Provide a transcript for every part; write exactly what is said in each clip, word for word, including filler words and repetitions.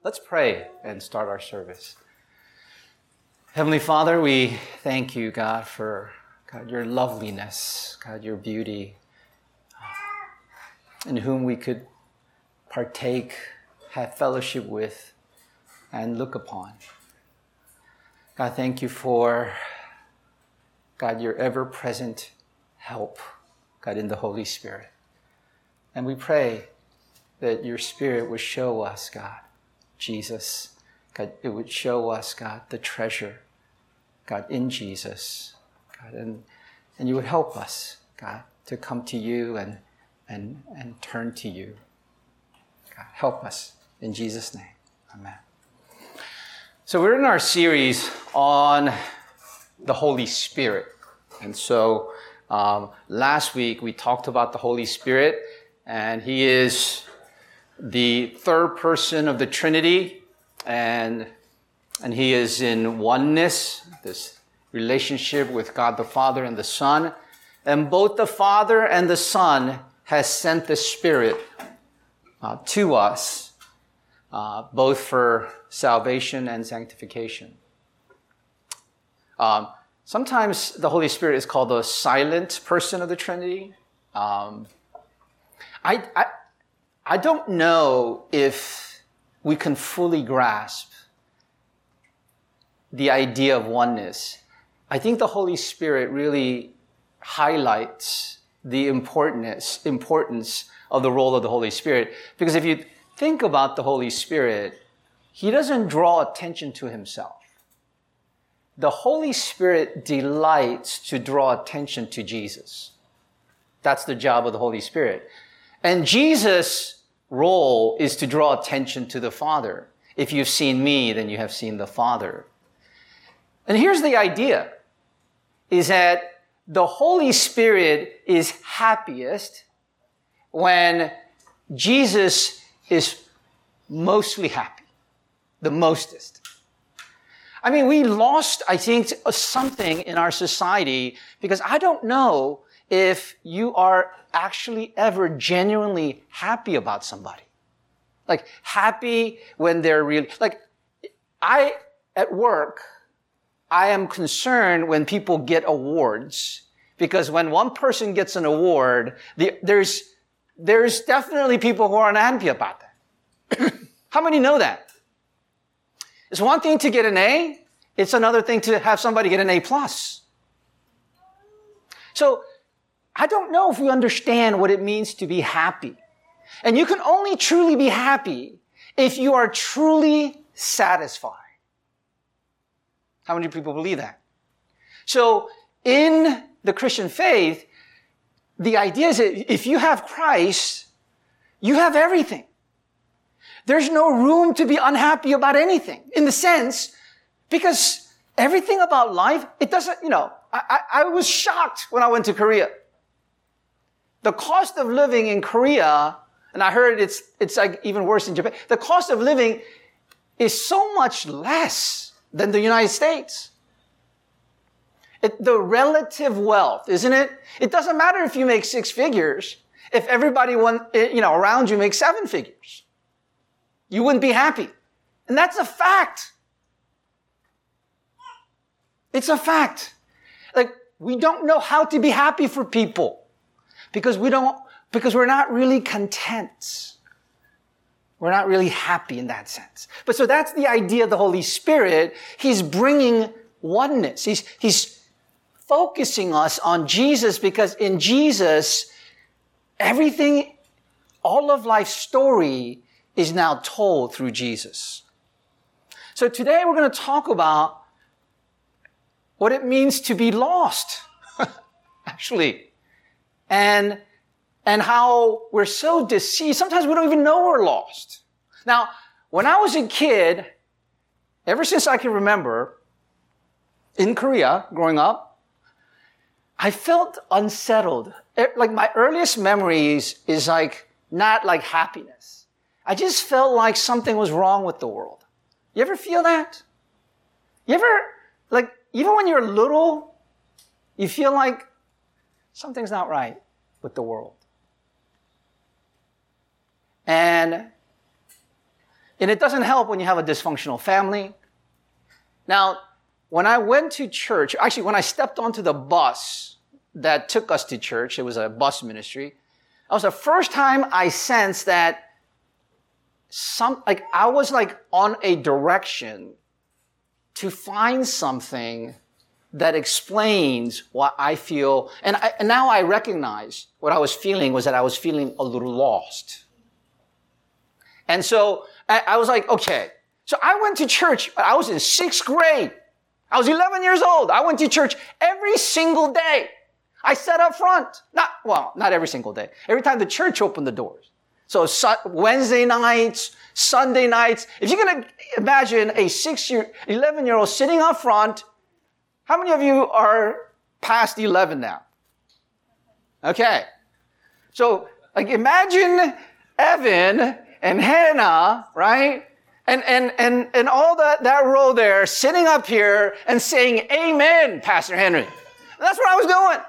Let's pray and start our service. Heavenly Father, we thank you, God, for God, your loveliness, God, your beauty, in whom we could partake, have fellowship with, and look upon. God, thank you for, God, your ever-present help, God, in the Holy Spirit. And we pray that your Spirit would show us, God, Jesus, God, it would show us, God, the treasure, God, in Jesus, God, and, and you would help us, God, to come to you and, and, and turn to you. God, help us in Jesus' name. Amen. So we're in our series on the Holy Spirit. And so um, last week we talked about the Holy Spirit, and he is the third person of the Trinity, and and he is in oneness, this relationship with God the Father and the Son. And both the Father and the Son has sent the Spirit uh, to us, uh, both for salvation and sanctification. Um, sometimes the Holy Spirit is called the silent person of the Trinity. Um, I, I I don't know if we can fully grasp the idea of oneness. I think the Holy Spirit really highlights the importance, importance of the role of the Holy Spirit. Because if you think about the Holy Spirit, he doesn't draw attention to himself. The Holy Spirit delights to draw attention to Jesus. That's the job of the Holy Spirit. And Jesus' role is to draw attention to the Father. If you've seen me, then you have seen the Father. And here's the idea, is that the Holy Spirit is happiest when Jesus is mostly happy, the mostest. I mean, we lost, I think, something in our society because I don't know if you are actually ever genuinely happy about somebody. Like, happy when they're really, like, I, at work, I am concerned when people get awards, because when one person gets an award, the, there's, there's definitely people who are unhappy about that. How many know that? It's one thing to get an A, it's another thing to have somebody get an A plus. So, I don't know if we understand what it means to be happy. And you can only truly be happy if you are truly satisfied. How many people believe that? So, in the Christian faith, the idea is that if you have Christ, you have everything. There's no room to be unhappy about anything, in the sense, because everything about life, it doesn't, you know, I, I, I was shocked when I went to Korea. The cost of living in Korea, and I heard it's, it's like even worse in Japan, the cost of living is so much less than the United States. It, the relative wealth, isn't it? It doesn't matter if you make six figures, if everybody want, you know, around you makes seven figures. You wouldn't be happy. And that's a fact. It's a fact. Like, we don't know how to be happy for people. Because we don't, because we're not really content. We're not really happy in that sense. But so that's the idea of the Holy Spirit. He's bringing oneness. He's, he's focusing us on Jesus, because in Jesus, everything, all of life's story is now told through Jesus. So today we're going to talk about what it means to be lost. Actually. And, and how we're so deceived. Sometimes we don't even know we're lost. Now, when I was a kid, ever since I can remember, in Korea, growing up, I felt unsettled. Like, my earliest memories is like, not like happiness. I just felt like something was wrong with the world. You ever feel that? You ever, like, even when you're little, you feel like something's not right with the world. And And it doesn't help when you have a dysfunctional family. Now, when I went to church, actually, when I stepped onto the bus that took us to church, it was a bus ministry, that was the first time I sensed that some, like, I was like on a direction to find something that explains what I feel. And, I, and now I recognize what I was feeling was that I was feeling a little lost. And so I, I was like, okay. So I went to church. I was in sixth grade. I was eleven years old. I went to church every single day. I sat up front. Not, well, not every single day. Every time the church opened the doors. So Wednesday nights, Sunday nights. If you're going to imagine a six year, eleven year old sitting up front, how many of you are past eleven now? Okay. So, like, imagine Evan and Hannah, right? And, and, and, and all that, that row there sitting up here and saying, amen, Pastor Henry. That's what I was doing.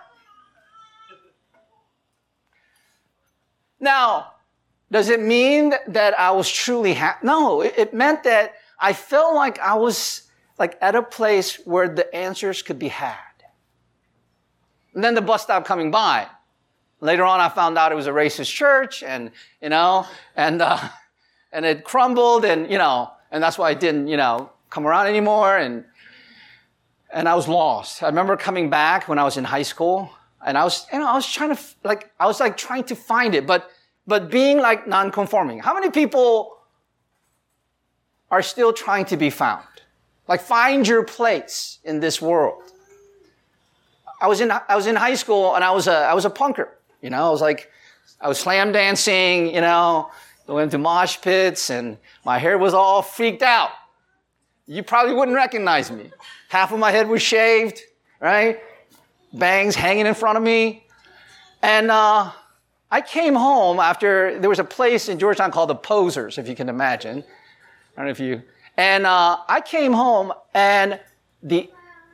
Now, does it mean that I was truly happy? No, it, it meant that I felt like I was like at a place where the answers could be had. And then the bus stopped coming by. Later on, I found out it was a racist church, and, you know, and, uh, and it crumbled, and, you know, and that's why I didn't, you know, come around anymore, and, and I was lost. I remember coming back when I was in high school, and I was, you know, I was trying to, like, I was like trying to find it, but, but being like non-conforming. How many people are still trying to be found? Like, find your place in this world. I was in, I was in high school, and I was a, I was a punker. You know, I was like, I was slam dancing, you know, going to mosh pits, and my hair was all freaked out. You probably wouldn't recognize me. Half of my head was shaved, right? Bangs hanging in front of me. And uh, I came home after, there was a place in Georgetown called the Posers, if you can imagine. I don't know if you, and uh, I came home, and the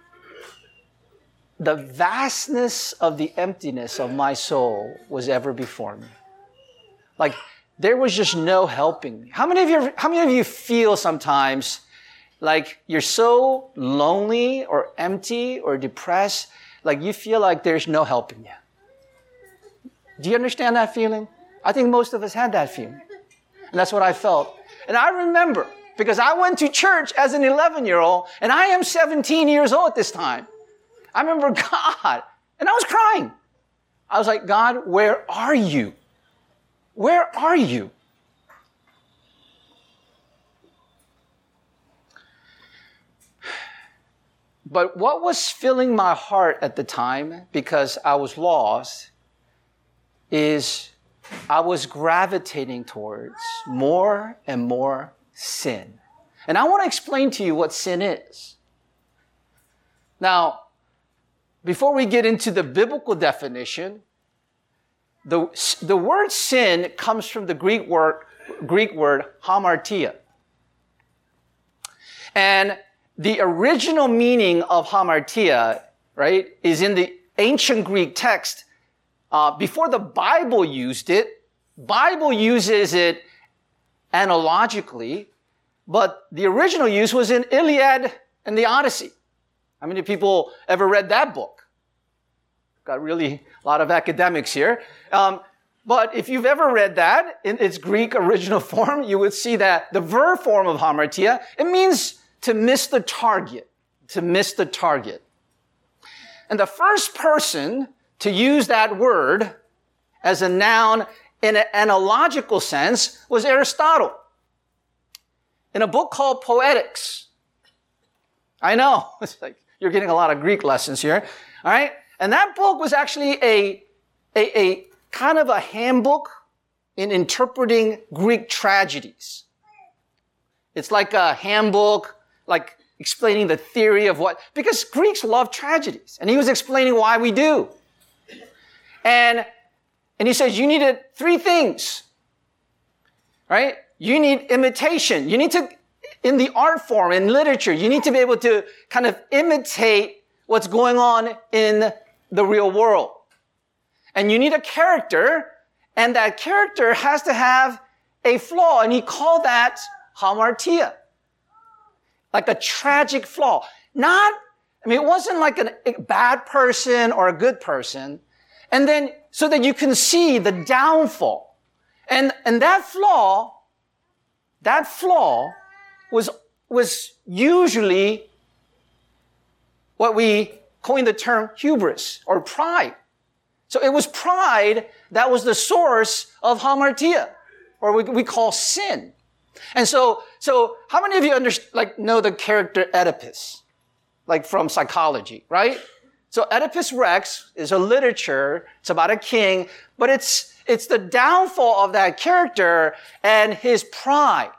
the vastness of the emptiness of my soul was ever before me. Like, there was just no helping me. How many of you, how many of you feel sometimes like you're so lonely or empty or depressed, like you feel like there's no helping you? Do you understand that feeling? I think most of us had that feeling. And that's what I felt. And I remember, because I went to church as an eleven-year-old, and I am seventeen years old at this time. I remember God, and I was crying. I was like, God, where are you? Where are you? But what was filling my heart at the time, because I was lost, is I was gravitating towards more and more sin. And I want to explain to you what sin is. Now, before we get into the biblical definition, the, the word sin comes from the Greek word, Greek word hamartia. And the original meaning of hamartia, right, is in the ancient Greek text. Uh, before the Bible used it, Bible uses it analogically, but the original use was in Iliad and the Odyssey. How many people ever read that book? Got really a lot of academics here. Um, but if you've ever read that in its Greek original form, you would see that the verb form of hamartia, it means to miss the target, to miss the target. And the first person to use that word as a noun in an analogical sense was Aristotle. In a book called Poetics. I know, it's like you're getting a lot of Greek lessons here, all right? And that book was actually a, a, a kind of a handbook in interpreting Greek tragedies. It's like a handbook, like explaining the theory of what, because Greeks love tragedies. And he was explaining why we do. And, and he says, you needed three things, right? You need imitation. You need to, in the art form, in literature, you need to be able to kind of imitate what's going on in the real world. And you need a character, and that character has to have a flaw, and he called that hamartia. Like a tragic flaw. Not, I mean, it wasn't like an, a bad person or a good person. And then, so that you can see the downfall. And, and that flaw, that flaw was, was usually what we coined the term hubris or pride. So it was pride that was the source of hamartia, or we, we call sin. And so, so how many of you under, like know the character Oedipus, like from psychology, right? So Oedipus Rex is a literature. It's about a king, but it's it's the downfall of that character and his pride,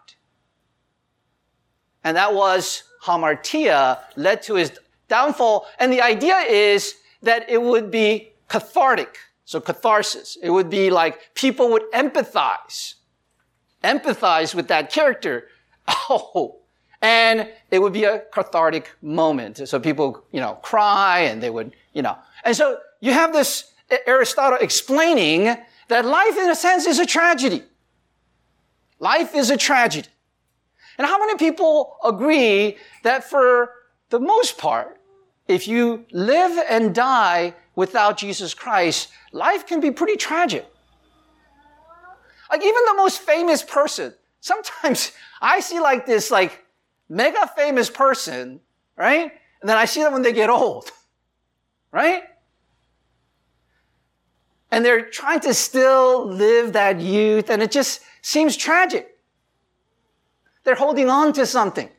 and that was hamartia led to his downfall. And the idea is that it would be cathartic, so catharsis. It would be like people would empathize. empathize with that character. Oh, and it would be a cathartic moment. So people, you know, cry and they would, you know. And so you have this Aristotle explaining that life in a sense is a tragedy. Life is a tragedy. And how many people agree that for the most part, if you live and die without Jesus Christ, life can be pretty tragic? Like even the most famous person, sometimes I see like this like mega famous person, right? And then I see them when they get old, right? And they're trying to still live that youth, and it just seems tragic. They're holding on to something.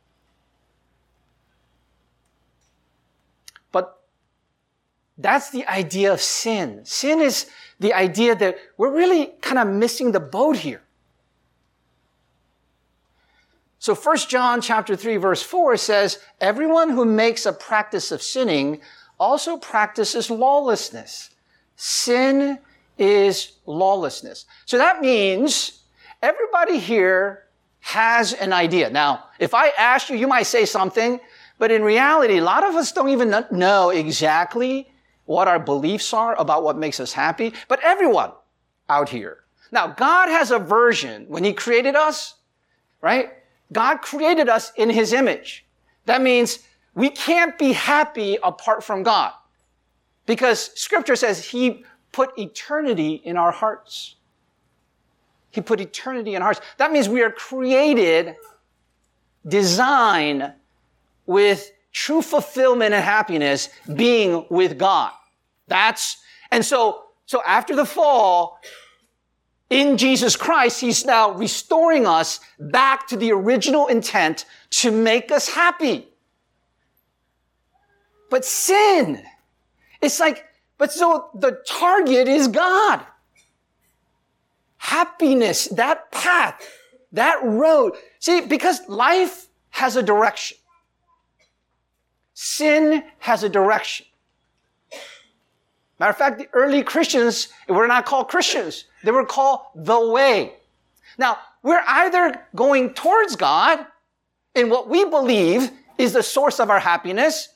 But that's the idea of sin. Sin is the idea that we're really kind of missing the boat here. So First John chapter three verse four says, everyone who makes a practice of sinning also practices lawlessness. Sin is lawlessness. So that means everybody here has an idea. Now, if I ask you, you might say something, but in reality, a lot of us don't even know exactly what our beliefs are about what makes us happy, but everyone out here. Now, God has a version. When He created us, right? God created us in His image. That means we can't be happy apart from God, because Scripture says He put eternity in our hearts. He put eternity in our hearts. That means we are created, designed with true fulfillment and happiness being with God. That's, and so, so after the fall, in Jesus Christ, He's now restoring us back to the original intent to make us happy. But sin, it's like, but so the target is God. Happiness, that path, that road. See, because life has a direction. Sin has a direction. Matter of fact, the early Christians were not called Christians. They were called the way. Now, we're either going towards God in what we believe is the source of our happiness,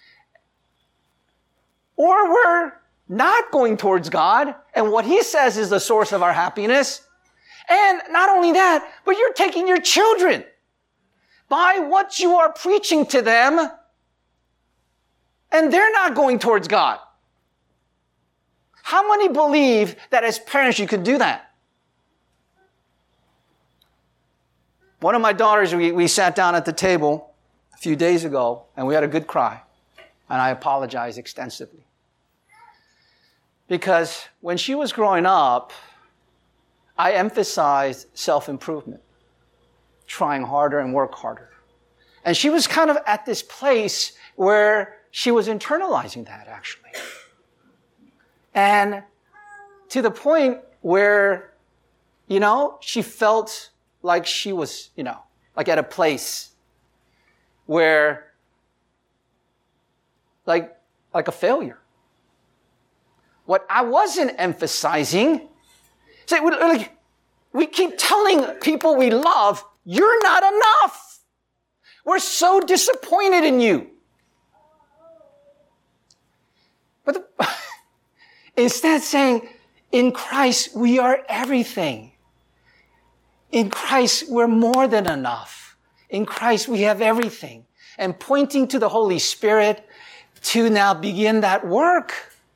or we're not going towards God and what He says is the source of our happiness. And not only that, but you're taking your children by what you are preaching to them, and they're not going towards God. How many believe that as parents you could do that? One of my daughters, we, we sat down at the table a few days ago, and we had a good cry. And I apologized extensively. Because when she was growing up, I emphasized self-improvement, trying harder and work harder. And she was kind of at this place where she was internalizing that, actually. And to the point where, you know, she felt like she was, you know, like at a place where, like, like a failure. What I wasn't emphasizing, say, we, like, we keep telling people we love, you're not enough. We're so disappointed in you. But the, instead saying, in Christ, we are everything. in Christ, we're more than enough. In Christ, we have everything. And pointing to the Holy Spirit to now begin that work.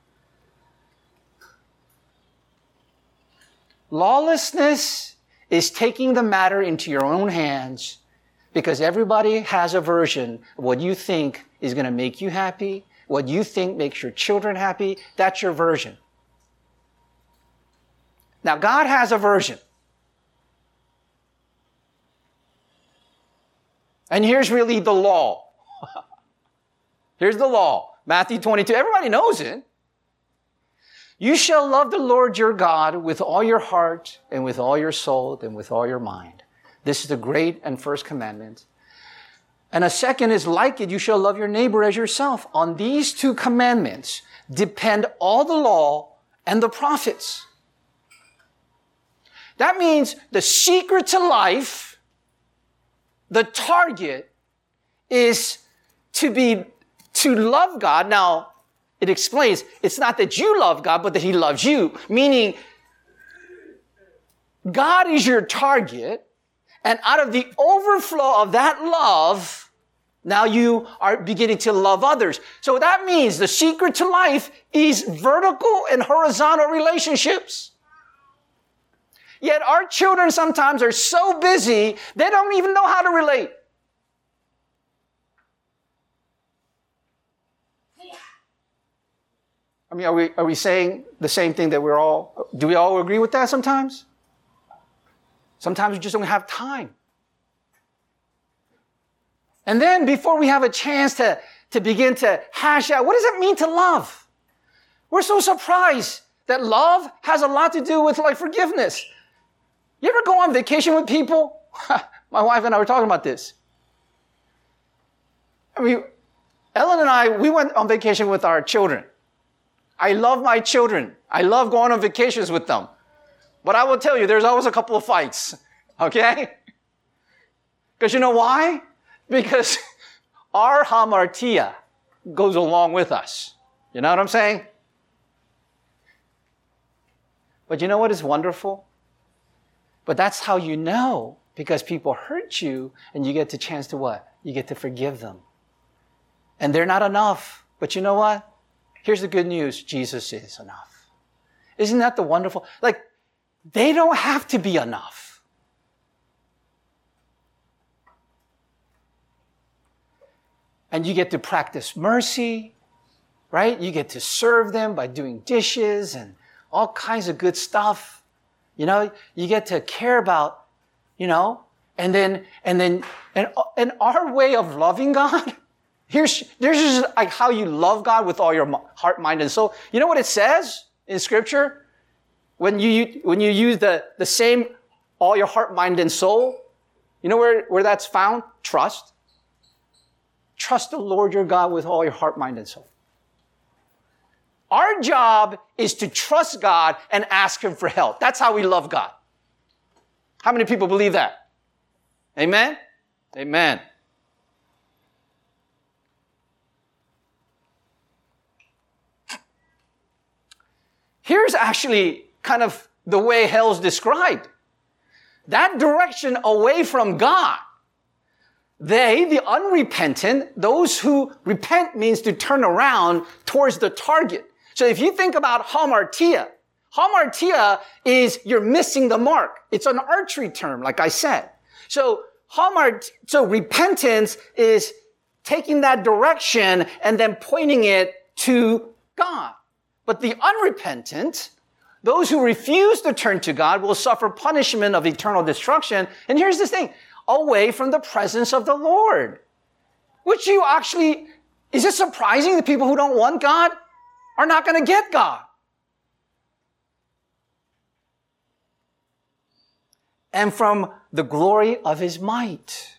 Lawlessness is taking the matter into your own hands because everybody has a version of what you think is going to make you happy, what you think makes your children happy. That's your version. Now, God has a version. And here's really the law. Here's the law. Matthew twenty-two. Everybody knows it. You shall love the Lord your God with all your heart and with all your soul and with all your mind. This is the great and first commandment. And a second is like it. You shall love your neighbor as yourself. On these two commandments depend all the law and the prophets. That means the secret to life, the target, is to be, to love God. Now, it explains, it's not that you love God, but that He loves you. Meaning, God is your target, and out of the overflow of that love, now you are beginning to love others. So that means the secret to life is vertical and horizontal relationships. Yet our children sometimes are so busy, they don't even know how to relate. I mean, are we, are we saying the same thing that we're all, do we all agree with that sometimes? Sometimes we just don't have time. And then before we have a chance to, to begin to hash out, what does it mean to love? We're so surprised that love has a lot to do with like forgiveness. You ever go on vacation with people? My wife and I were talking about this. I mean, Ellen and I, we went on vacation with our children. I love my children. I love going on vacations with them. But I will tell you, there's always a couple of fights. Okay? Because you know why? Because our hamartia goes along with us. You know what I'm saying? But you know what is wonderful? But that's how you know, because people hurt you and you get the chance to what? You get to forgive them. And they're not enough. But you know what? Here's the good news. Jesus is enough. Isn't that the wonderful? Like, they don't have to be enough. And you get to practice mercy, right? You get to serve them by doing dishes and all kinds of good stuff. You know, you get to care about, you know, and then, and then, and, and our way of loving God, here's, there's just like how you love God with all your heart, mind, and soul. You know what it says in Scripture? When you, when you use the, the same, all your heart, mind, and soul, you know where, where that's found? Trust. Trust the Lord your God with all your heart, mind, and soul. Our job is to trust God and ask Him for help. That's how we love God. How many people believe that? Amen? Amen. Here's actually kind of the way hell's described. That direction away from God. They, the unrepentant, those who repent means to turn around towards the target. So if you think about hamartia, hamartia is you're missing the mark. It's an archery term, like I said. So hamart, so repentance is taking that direction and then pointing it to God. But the unrepentant, those who refuse to turn to God, will suffer punishment of eternal destruction. And here's the thing, away from the presence of the Lord. Which you actually, is it surprising that people who don't want God are not going to get God? And from the glory of His might.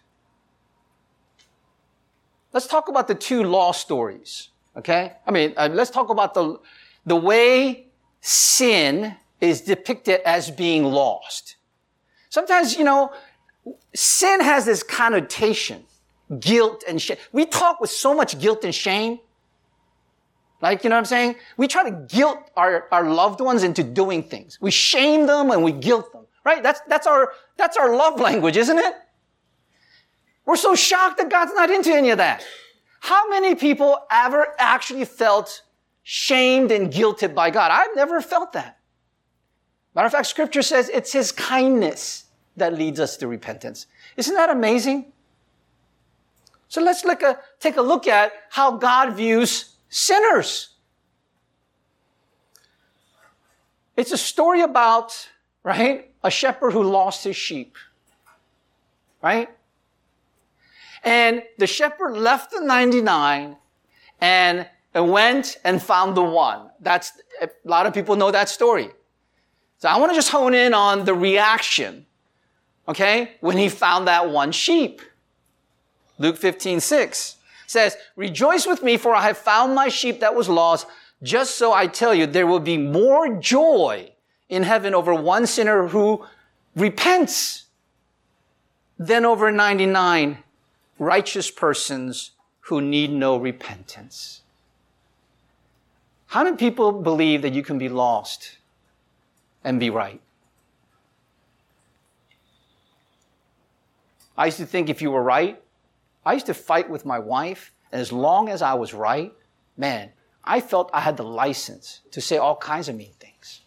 Let's talk about the two law stories, okay? I mean, uh, let's talk about the, the way sin is depicted as being lost. Sometimes, you know, sin has this connotation, guilt and shame. We talk with so much guilt and shame. Like, you know what I'm saying? We try to guilt our, our loved ones into doing things. We shame them and we guilt them. Right? That's, that's our, that's our love language, isn't it? We're so shocked that God's not into any of that. How many people ever actually felt shamed and guilted by God? I've never felt that. Matter of fact, Scripture says it's His kindness that leads us to repentance. Isn't that amazing? So let's look a, take a look at how God views sinners. It's a story about, right, a shepherd who lost his sheep. Right? And the shepherd left the ninety-nine and went and found the one. That's, a lot of people know that story. So I want to just hone in on the reaction, okay, when he found that one sheep. Luke fifteen six says, "Rejoice with me, for I have found my sheep that was lost. Just so I tell you, there will be more joy in heaven over one sinner who repents than over ninety-nine righteous persons who need no repentance." How many people believe that you can be lost and be right? I used to think if you were right, I used to fight with my wife, and as long as I was right, man, I felt I had the license to say all kinds of mean things.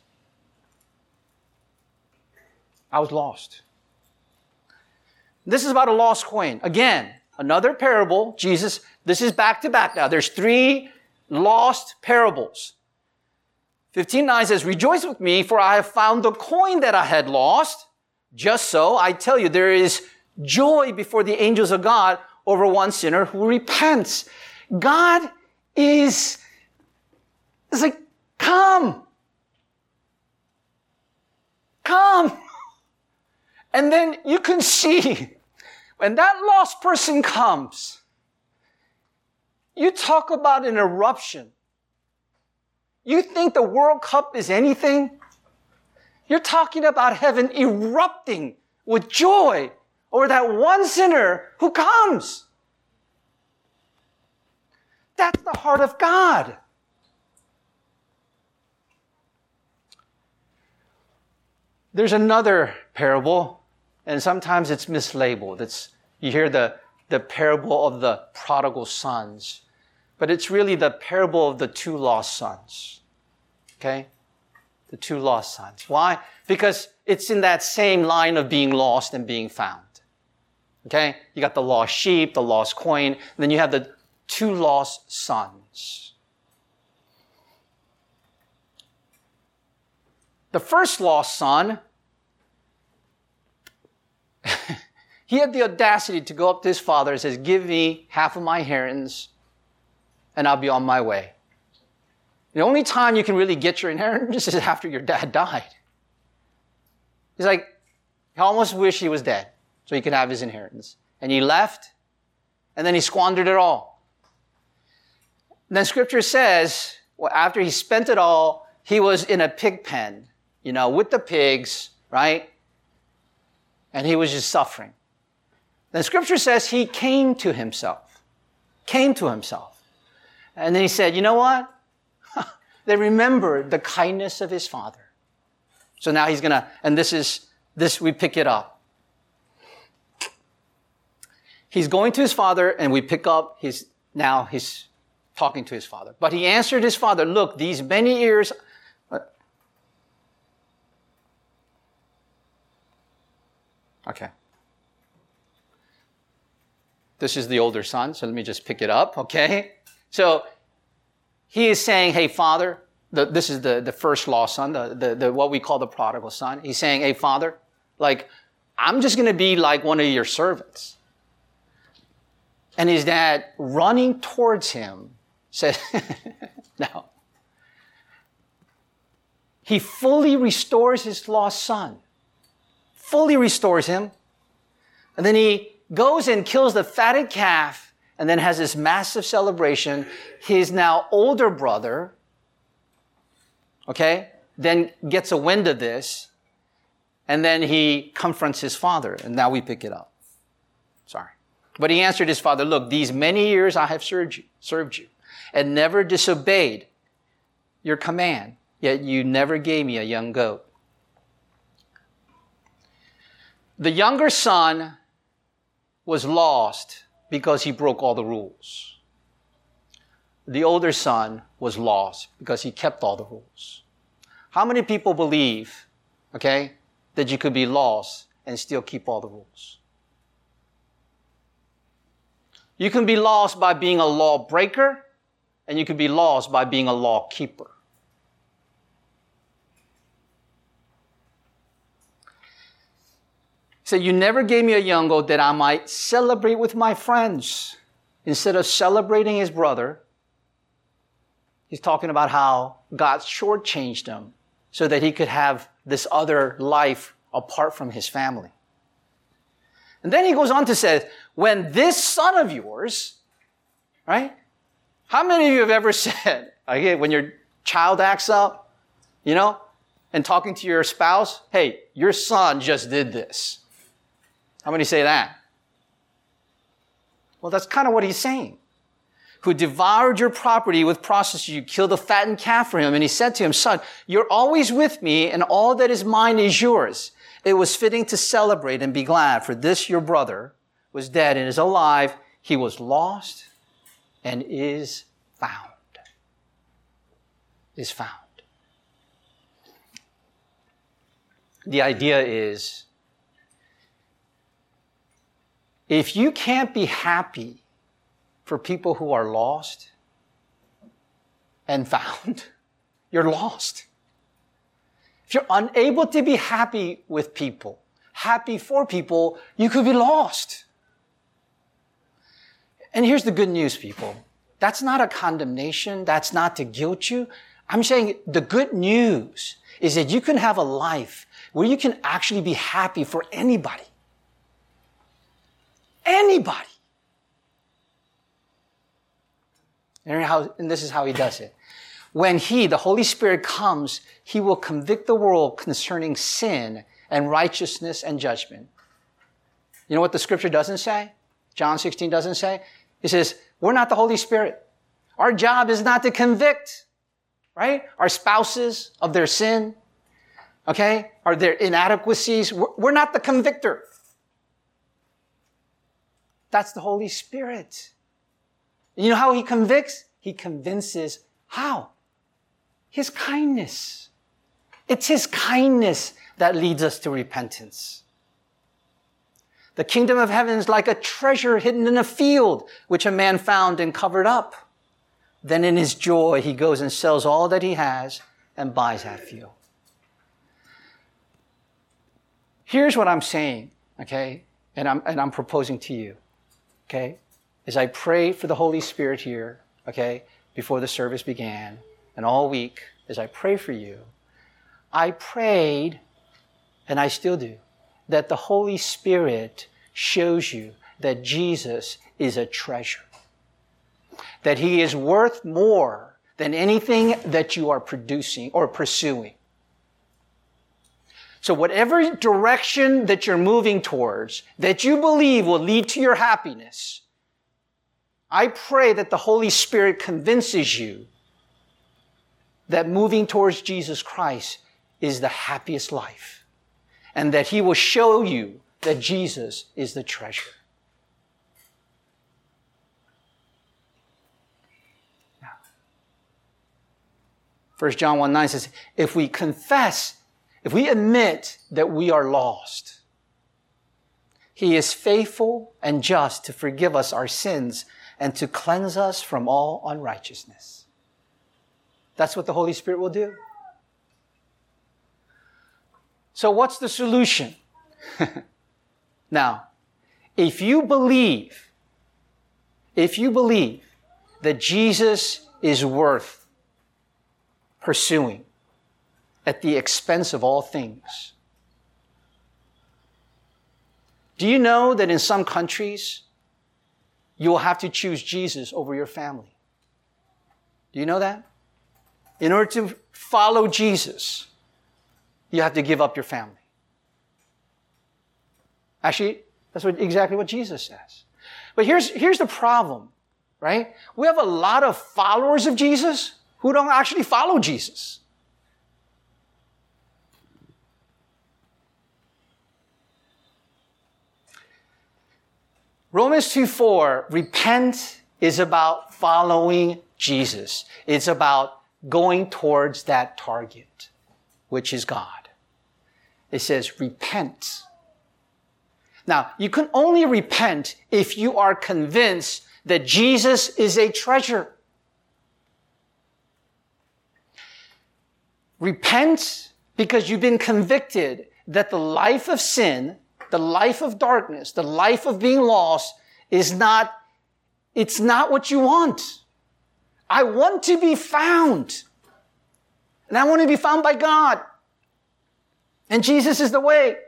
I was lost. This is about a lost coin. Again, another parable. Jesus, this is back to back now. There's three lost parables. fifteen nine says, "Rejoice with me, for I have found the coin that I had lost. Just so, I tell you, there is joy before the angels of God over one sinner who repents." God is, is like, come. Come. And then you can see, when that lost person comes, you talk about an eruption. You think the World Cup is anything? You're talking about heaven erupting with joy over that one sinner who comes. That's the heart of God. There's another parable, and sometimes it's mislabeled. It's, you hear the, the parable of the prodigal sons, but it's really the parable of the two lost sons. Okay? The two lost sons. Why? Because it's in that same line of being lost and being found. Okay? You got the lost sheep, the lost coin, and then you have the two lost sons. The first lost son, he had the audacity to go up to his father and says, "Give me half of my inheritance and I'll be on my way." The only time you can really get your inheritance is after your dad died. He's like, he almost wished he was dead so he could have his inheritance. And he left, and then he squandered it all. And then Scripture says, well, after he spent it all, he was in a pig pen, you know, with the pigs, right? And he was just suffering. Then Scripture says he came to himself. Came to himself. And then he said, you know what? They remembered the kindness of his father. So now he's going to, and this is, this, we pick it up. He's going to his father, and we pick up his, now he's talking to his father. But he answered his father, "Look, these many years," okay. This is the older son, so let me just pick it up, okay? So, he is saying, "Hey, Father," the, this is the, the first lost son, the, the, the, what we call the prodigal son. He's saying, "Hey, Father, like, I'm just going to be like one of your servants." And his dad, running towards him, said, no. He fully restores his lost son. Fully restores him. And then he goes and kills the fatted calf and then has this massive celebration. His now older brother, okay, then gets a wind of this, and then he confronts his father, and now we pick it up. Sorry. But he answered his father, "Look, these many years I have served you, served you, and never disobeyed your command, yet you never gave me a young goat The younger son was lost because he broke all the rules. The older son was lost because he kept all the rules. How many people believe, okay, that you could be lost and still keep all the rules? You can be lost by being a lawbreaker, and you can be lost by being a law keeper. So you never gave me a young goat that I might celebrate with my friends. Instead of celebrating his brother, he's talking about how God shortchanged him so that he could have this other life apart from his family. And then he goes on to say, when this son of yours, right? How many of you have ever said, okay, when your child acts up, you know, and talking to your spouse, hey, your son just did this. How many say that? Well, that's kind of what he's saying. Who devoured your property with prostitutes, you killed a fattened calf for him. And he said to him, son, you're always with me, and all that is mine is yours. It was fitting to celebrate and be glad, for this your brother was dead and is alive. He was lost and is found. Is found. The idea is, if you can't be happy for people who are lost and found, you're lost. If you're unable to be happy with people, happy for people, you could be lost. And here's the good news, people. That's not a condemnation. That's not to guilt you. I'm saying the good news is that you can have a life where you can actually be happy for anybody. Anybody. And, how, and this is how he does it. When he, the Holy Spirit, comes, he will convict the world concerning sin and righteousness and judgment. You know what the scripture doesn't say? John sixteen doesn't say? It says, we're not the Holy Spirit. Our job is not to convict, right? Our spouses of their sin, okay? Or their inadequacies. We're not the convictor. That's the Holy Spirit. You know how he convicts? He convinces. How? His kindness. It's his kindness that leads us to repentance. The kingdom of heaven is like a treasure hidden in a field, which a man found and covered up. Then in his joy, he goes and sells all that he has and buys that field. Here's what I'm saying, okay? And I'm, and I'm proposing to you, okay? As I pray for the Holy Spirit here, okay, before the service began, and all week, as I pray for you, I prayed, and I still do, that the Holy Spirit shows you that Jesus is a treasure. That he is worth more than anything that you are producing or pursuing. So whatever direction that you're moving towards, that you believe will lead to your happiness, I pray that the Holy Spirit convinces you that moving towards Jesus Christ is the happiest life, and that he will show you that Jesus is the treasure. Now, First John one nine says, if we confess, if we admit that we are lost, he is faithful and just to forgive us our sins and to cleanse us from all unrighteousness. That's what the Holy Spirit will do. So what's the solution? Now, if you believe, if you believe that Jesus is worth pursuing at the expense of all things, do you know that in some countries, you will have to choose Jesus over your family? Do you know that? In order to follow Jesus, you have to give up your family. Actually, that's what, exactly what Jesus says. But here's, here's the problem, right? We have a lot of followers of Jesus who don't actually follow Jesus. Romans two four, repent is about following Jesus. It's about going towards that target, which is God. It says, repent. Now, you can only repent if you are convinced that Jesus is a treasure. Repent because you've been convicted that the life of sin, the life of darkness, the life of being lost is not, it's not what you want. I want to be found. And I want to be found by God. And Jesus is the way. It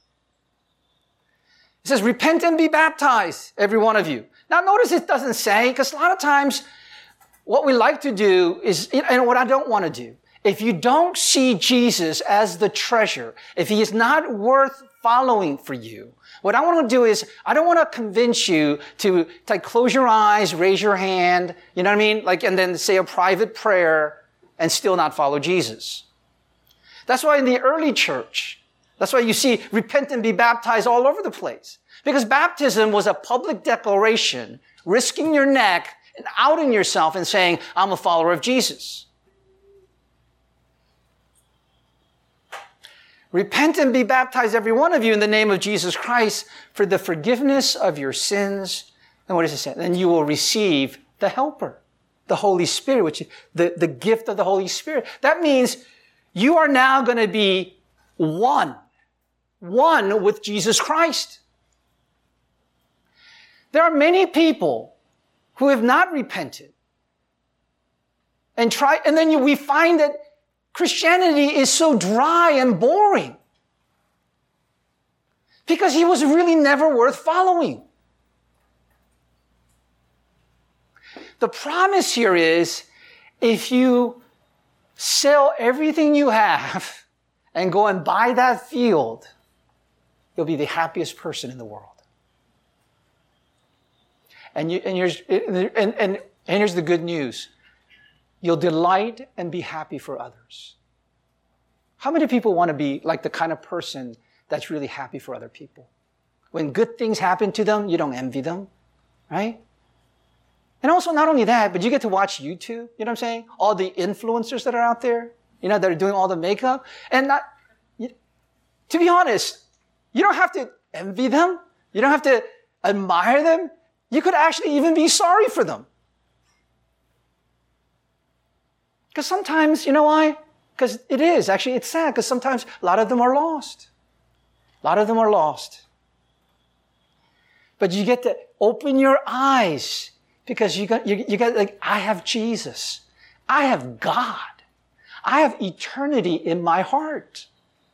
says, repent and be baptized, every one of you. Now notice it doesn't say, because a lot of times what we like to do is, and what I don't want to do, if you don't see Jesus as the treasure, if he is not worth following for you, what I want to do is, I don't want to convince you to, to like close your eyes, raise your hand, you know what I mean? Like, and then say a private prayer and still not follow Jesus. That's why in the early church, that's why you see repent and be baptized all over the place. Because baptism was a public declaration, risking your neck and outing yourself and saying, I'm a follower of Jesus. Repent and be baptized, every one of you, in the name of Jesus Christ for the forgiveness of your sins. And what does it say? Then you will receive the Helper, the Holy Spirit, which is the, the gift of the Holy Spirit. That means you are now going to be one, one with Jesus Christ. There are many people who have not repented and try, and then you, we find that Christianity is so dry and boring because he was really never worth following. The promise here is if you sell everything you have and go and buy that field, you'll be the happiest person in the world. And, you, and, here's, and, and, and here's the good news. You'll delight and be happy for others. How many people want to be like the kind of person that's really happy for other people? When good things happen to them, you don't envy them, right? And also not only that, but you get to watch YouTube, you know what I'm saying? All the influencers that are out there, you know, that are doing all the makeup. And not, you, to be honest, you don't have to envy them. You don't have to admire them. You could actually even be sorry for them. Because sometimes, you know why? Because it is. Actually, it's sad because sometimes a lot of them are lost. A lot of them are lost. But you get to open your eyes because you got, you, you got like, I have Jesus. I have God. I have eternity in my heart.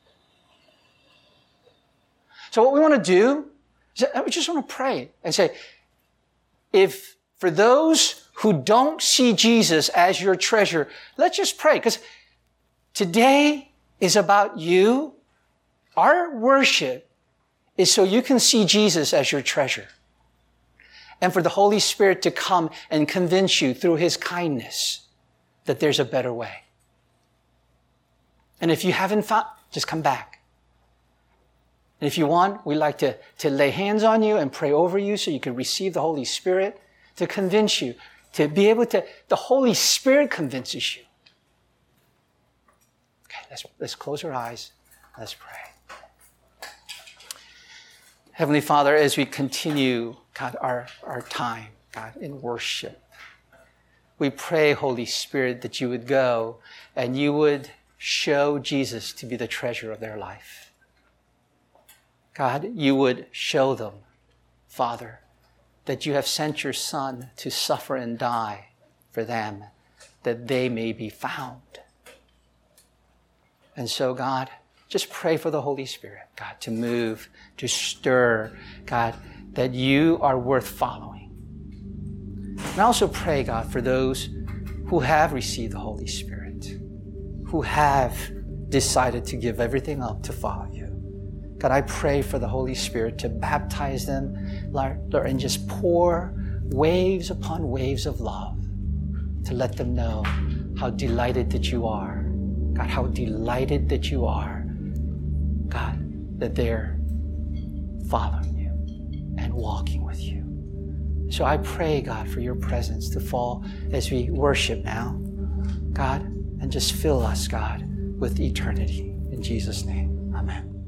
So what we want to do is we just want to pray and say, if for those who don't see Jesus as your treasure, let's just pray. Because today is about you. Our worship is so you can see Jesus as your treasure. And for the Holy Spirit to come and convince you through his kindness that there's a better way. And if you haven't found, just come back. And if you want, we'd like to, to lay hands on you and pray over you so you can receive the Holy Spirit to convince you. To be able to, the Holy Spirit convinces you. Okay, let's, let's close our eyes. Let's pray. Heavenly Father, as we continue, God, our, our time, God, in worship, we pray, Holy Spirit, that you would go and you would show Jesus to be the treasure of their life. God, you would show them, Father, that you have sent your Son to suffer and die for them, that they may be found. And so, God, just pray for the Holy Spirit, God, to move, to stir, God, that you are worth following. And I also pray, God, for those who have received the Holy Spirit, who have decided to give everything up to follow you. God, I pray for the Holy Spirit to baptize them, Lord, and just pour waves upon waves of love to let them know how delighted that you are. God, how delighted that you are. God, that they're following you and walking with you. So I pray, God, for your presence to fall as we worship now, God, and just fill us, God, with eternity. In Jesus' name, amen.